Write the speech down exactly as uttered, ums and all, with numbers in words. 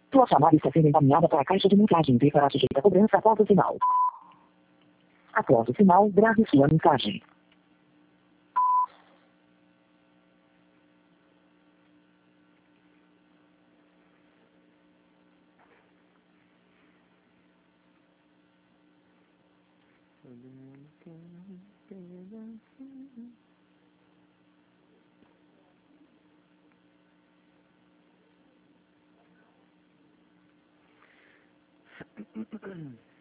Sua chamada está sendo encaminhada para a caixa de mensagem e será sujeita a cobrança após o sinal. Após o sinal, grave sua mensagem. Todo mundo quer um pedacinho.